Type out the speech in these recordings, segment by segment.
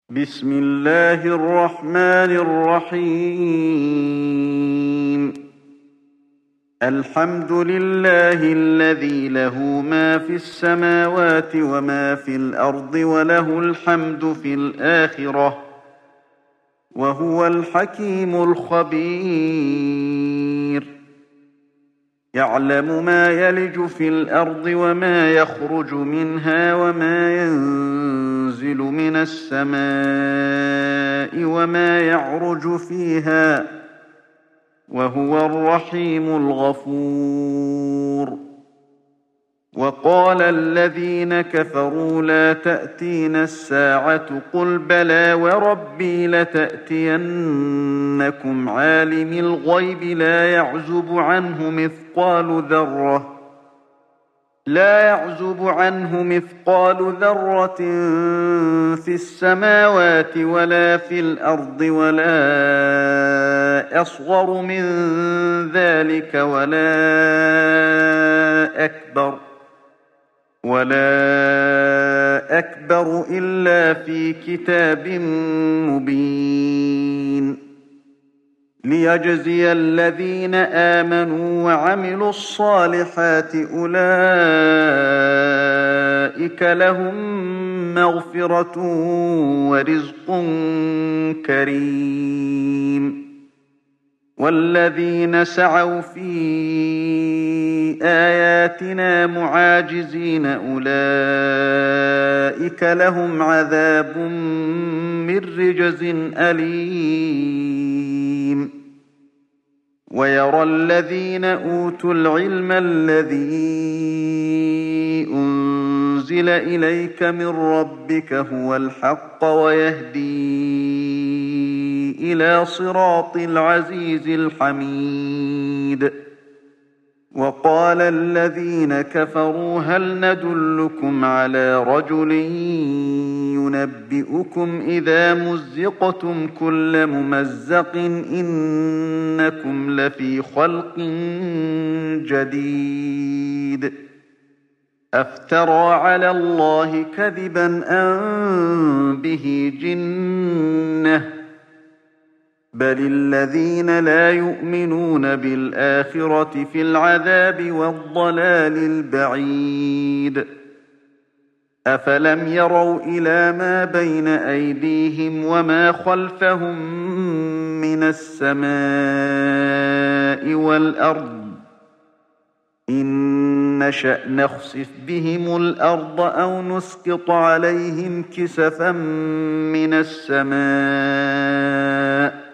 بسم الله الرحمن الرحيم. الحمد لله الذي له ما في السماوات وما في الأرض وله الحمد في الآخرة وهو الحكيم الخبير. يعلم ما يلج في الأرض وما يخرج منها وما ينزل من السماء وما يعرج فيها وهو الرحيم الغفور. وقال الذين كفروا لا تأتينا الساعة قل بلى وربي لتأتينكم عالم الغيب لا يعزب عنه مثقال ذرة في السماوات ولا في الأرض ولا أصغر من ذلك ولا أكبر إلا في كتاب مبين. ليجزي الذين آمنوا وعملوا الصالحات أولئك لهم مغفرة ورزق كريم. والذين سعوا في آياتنا معاجزين أولئك لهم عذاب من رجز أليم. ويرى الذين أوتوا العلم الذي أنزل إليك من ربك هو الحق ويهدي إلى صراط العزيز الحميد. وقال الذين كفروا هل ندلكم على رجل ينبئكم إذا مزقتم كل ممزق إنكم لفي خلق جديد. أفترى على الله كذبا أم به جنة بل الذين لا يؤمنون بالآخرة في العذاب والضلال البعيد. أفلم يروا إلى ما بين أيديهم وما خلفهم من السماء والأرض إن نشأ نخسف بهم الأرض أو نسقط عليهم كسفا من السماء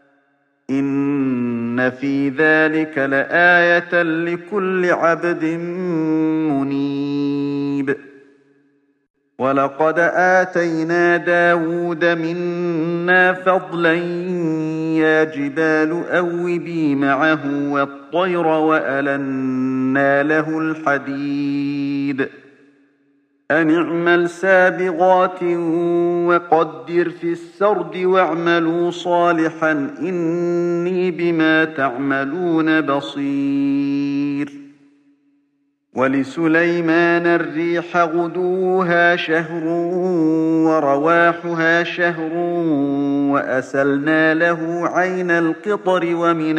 إن في ذلك لآية لكل عبد منيب. ولقد آتينا داود منا فضلا يا جبال أوبي معه والطير وألنا له الحديد أن اعمل سابغات وقدر في السرد واعملوا صالحا إني بما تعملون بصير. ولسليمان الريح غدوها شهر ورواحها شهر وأسلنا له عين القطر ومن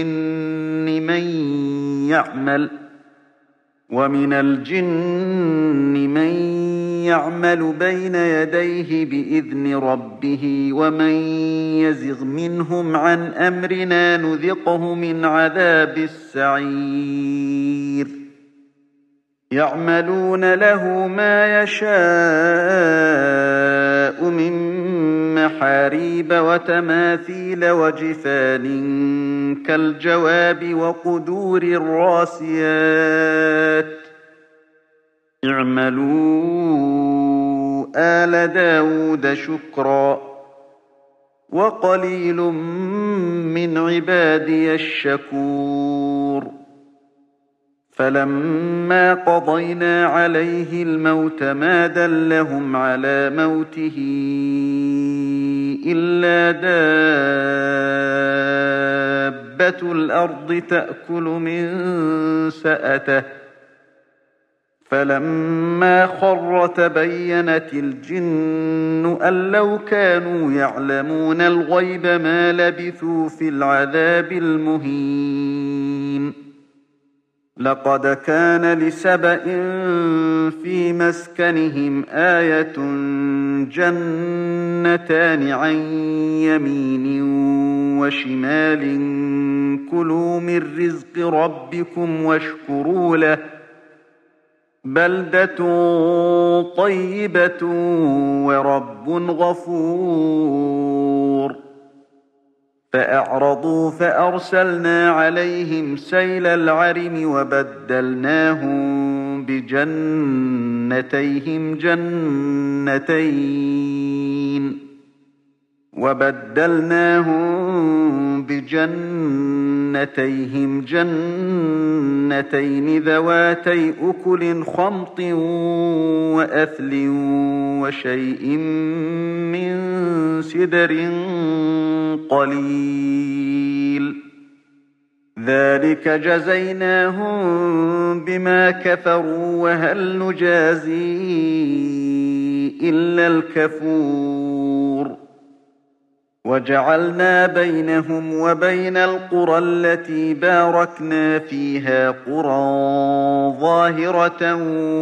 الجن من يعمل بين يديه بإذن ربه ومن يزغ منهم عن أمرنا نذقه من عذاب السعير. يعملون له ما يشاء من محاريب وتماثيل وجفان كالجواب وقدور الراسيات اعملوا آل داود شكرا وقليل من عبادي الشكور. فلما قضينا عليه الموت ما دلهم على موته إلا دابة الأرض تأكل من سأته فلما خر تبينت الجن أن لو كانوا يعلمون الغيب ما لبثوا في العذاب المهين. لقد كان لسبإ في مسكنهم آية جنتان عن يمين وشمال كلوا من رزق ربكم واشكروا له بلدة طيبة ورب غفور. فأعرضوا فأرسلنا عليهم سيل العرم وبدلناهم بجنتيهم جنتين ذواتي أكل خمط وأثل وشيء من سدر قليل ذلك جزيناهم بما كفروا وهل نجازي إلا الكفور. وجعلنا بينهم وبين القرى التي باركنا فيها قرى ظاهرة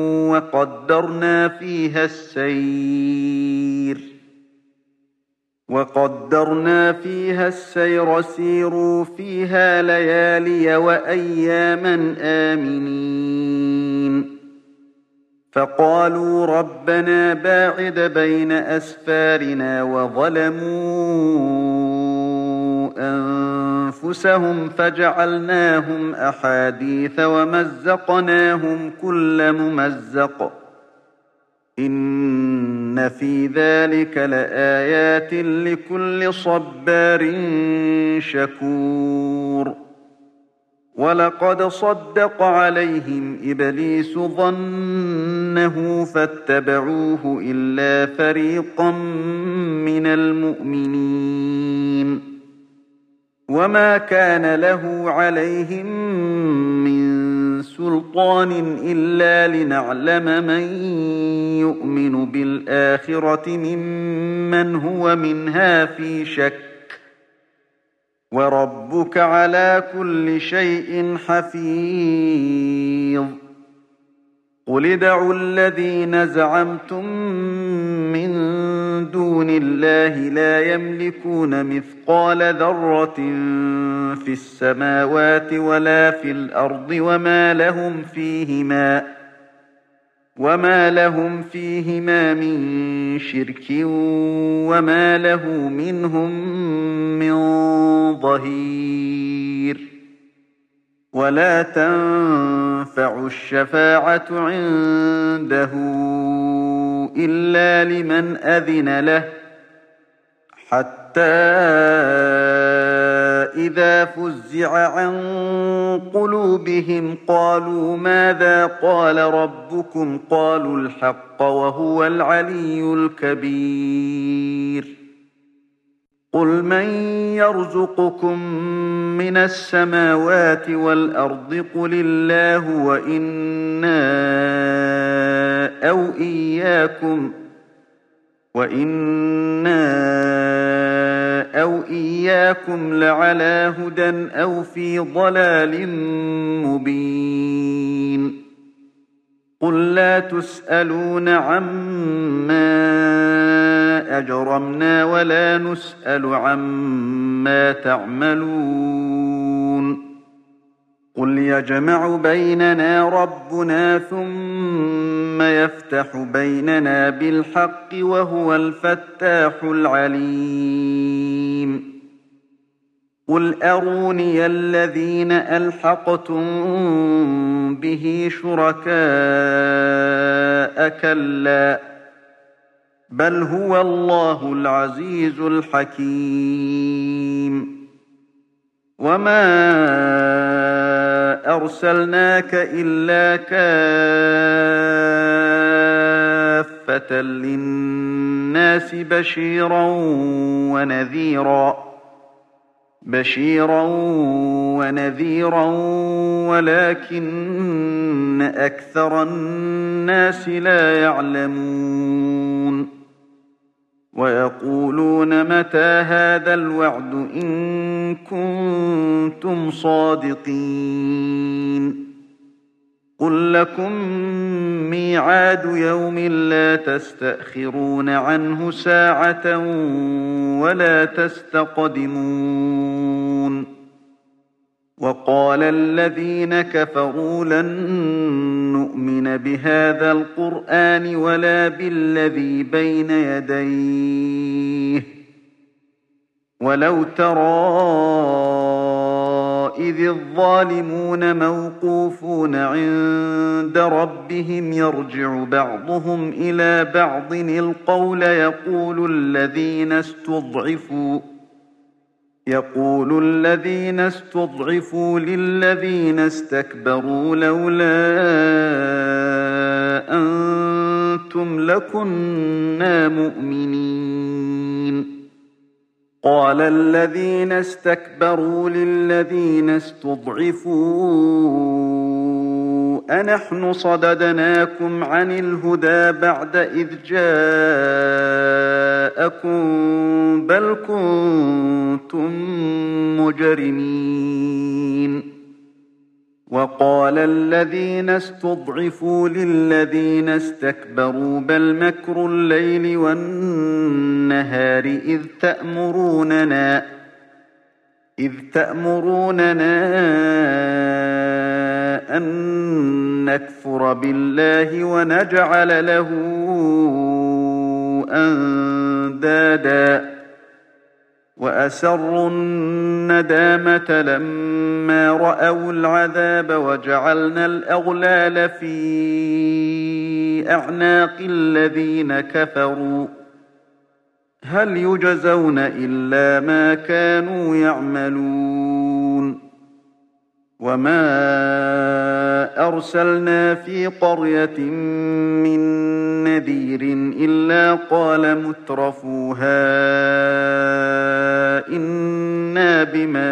وقدرنا فيها السير سيروا فيها ليالي وأياما آمنين. فقالوا ربنا باعد بين أسفارنا وظلموا أنفسهم فجعلناهم أحاديث ومزقناهم كل ممزق إن في ذلك لآيات لكل صبار شكور. ولقد صدق عليهم إبليس ظنه فاتبعوه إلا فريقا من المؤمنين. وما كان له عليهم من سلطان إلا لنعلم من يؤمن بالآخرة ممن هو منها في شك وربك على كل شيء حفيظ. قل ادعوا الذين زعمتم من دون الله لا يملكون مثقال ذرة في السماوات ولا في الأرض وما لهم فيهما من شرك وما له منهم من ظهير. ولا تنفع الشفاعة عنده إلا لمن أذن له حتى إذا فزع عن قلوبهم قالوا ماذا قال ربكم قالوا الحق وهو العلي الكبير. قل من يرزقكم من السماوات والأرض قل الله وإنا أو إياكم لعلى هدى أو في ضلال مبين. قل لا تسألون عما أجرمنا ولا نسأل عما تعملون. قل يجمع بيننا ربنا ثم يفتح بيننا بالحق وهو الفتاح العليم. قل أروني الذين ألحقتم به شركاء كلا بل هو الله العزيز الحكيم. وما أرسلناك إلا كافة للناس بشيرا ونذيرا بشيرا ونذيرا ولكن أكثر الناس لا يعلمون ويقولون متى هذا الوعد إن كنتم صادقين قل لكم ميعاد يوم لا تستأخرون عنه ساعة ولا تستقدمون وقال الذين كفروا لن نؤمن بهذا القرآن ولا بالذي بين يديه ولو ترى إذ الظالمون موقوفون عند ربهم يرجع بعضهم إلى بعض القول يقول الذين استضعفوا للذين استكبروا لولا أنتم لكنا مؤمنين قال الذين استكبروا للذين استضعفوا أنحن صددناكم عن الهدى بعد إذ جاءكم بل كنتم مجرمين وقال الذين استضعفوا للذين استكبروا بل مكر الليل والنهار إذ تأمروننا أن نكفر بالله ونجعل له أندادا وأسروا الندامة لما رأوا العذاب وجعلنا الأغلال في أعناق الذين كفروا هل يجزون إلا ما كانوا يعملون وما أرسلنا في قرية من نذير إلا قال مترفوها إنا بما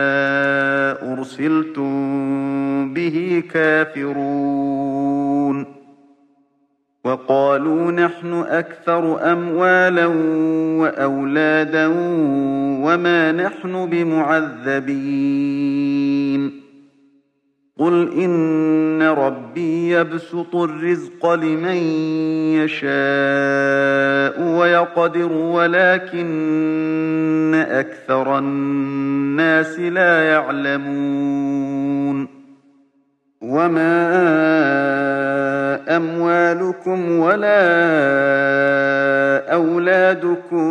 أرسلتم به كافرون وقالوا نحن أكثر أموالا وأولادا وما نحن بمعذبين قل إن ربي يبسط الرزق لمن يشاء ويقدر ولكن أكثر الناس لا يعلمون وما أموالكم ولا أولادكم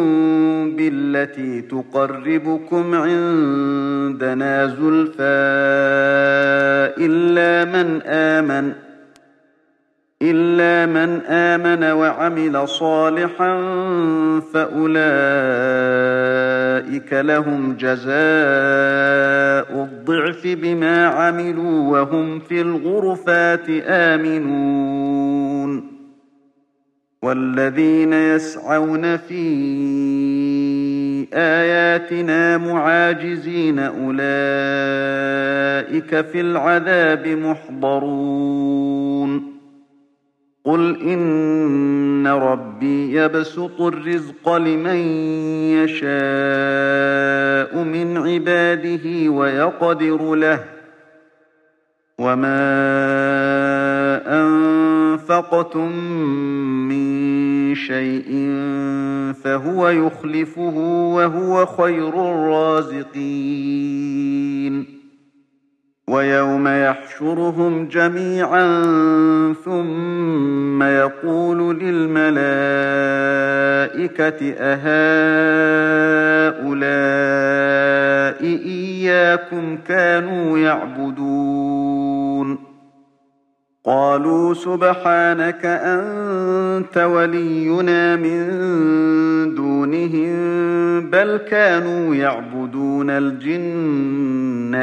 بالتي تقربكم عندنا زلفى إلا من آمن وعمل صالحا فأولئك لهم جزاء الضعف بما عملوا وهم في الغرفات آمنون والذين يسعون في آياتنا معاجزين أولئك في العذاب محضرون قل إن ربي يبسط الرزق لمن يشاء من عباده ويقدر له وما أنفقتم من شيء فهو يخلفه وهو خير الرازقين ويوم يحشرهم جميعا ثم يقول للملائكة أهؤلاء إياكم كانوا يعبدون قالوا سبحانك أنت ولينا من دونهم بل كانوا يعبدون الجن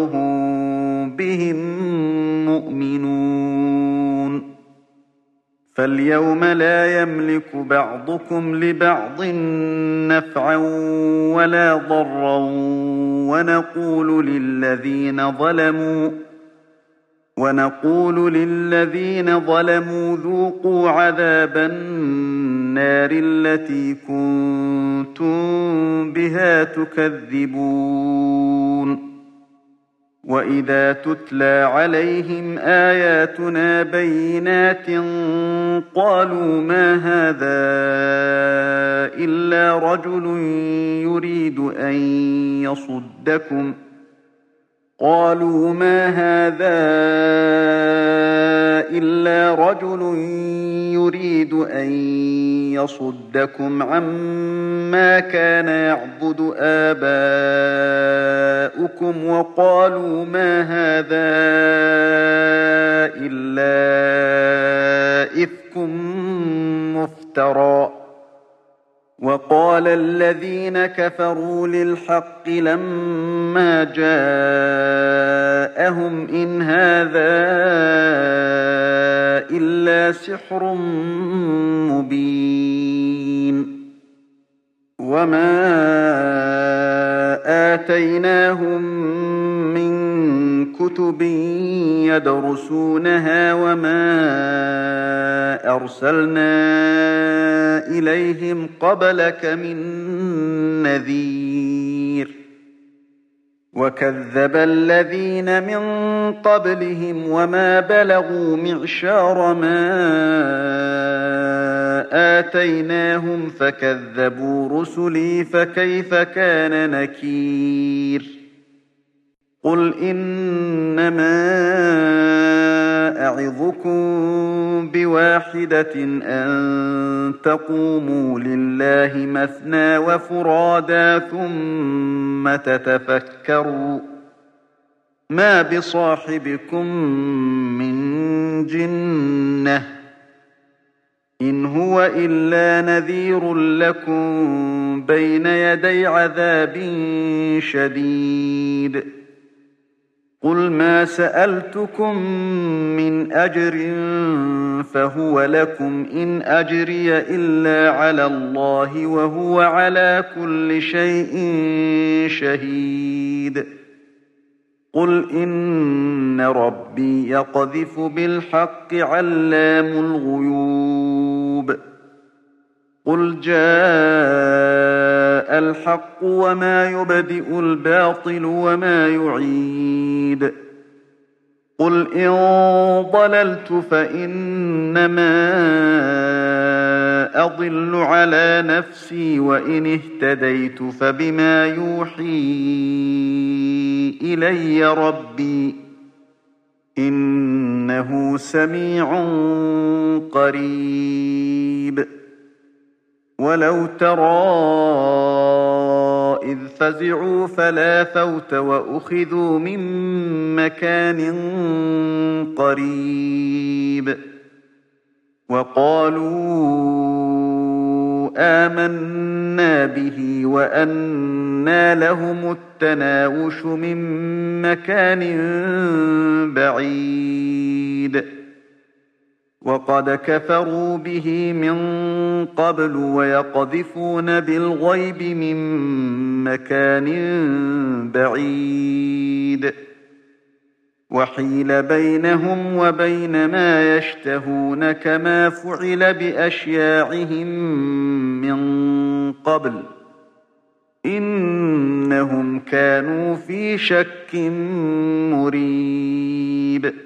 أكثرهم بهم مؤمنون فاليوم لا يملك بعضكم لبعض نفعا ولا ضرا ونقول للذين ظلموا ذوقوا عذاب النار التي كنتم بها تكذبون وإذا تتلى عليهم آياتنا بينات قالوا ما هذا إلا رجل يريد أن يصدكم عما كان يعبد آباؤكم وقالوا ما هذا إلا إفك مفترى وقال الذين كفروا للحق لما جاءهم إن هذا إلا سحر مبين وما آتيناهم من كتب يدرسونها وما أرسلنا إليهم قبلك من نذير وكذب الذين من قبلهم وما بلغوا معشار ما آتيناهم فكذبوا رسلي فكيف كان نكير قل إنما أعظكم بواحدة أن تقوموا لله مثنى وفرادا ثم تتفكروا ما بصاحبكم من جنة إن هو إلا نذير لكم بين يدي عذاب شديد قل ما سألتكم من أجر فهو لكم إن أجري إلا على الله وهو على كل شيء شهيد قل إن ربي يقذف بالحق علام الغيوب قل جاء الحق وما يبدئ الباطل وما يعيد قل إن ضللت فإنما أضل على نفسي وإن اهتديت فبما يوحي إلي ربي إنه سميع قريب ولو ترى إذ فزعوا فلا فوت وأخذوا من مكان قريب وقالوا آمنا به وأنى لهم التناوش من مكان بعيد وقد كفروا به من قبل ويقذفون بالغيب من مكان بعيد وحيل بينهم وبين ما يشتهون كما فعل بأشياعهم من قبل إنهم كانوا في شك مريب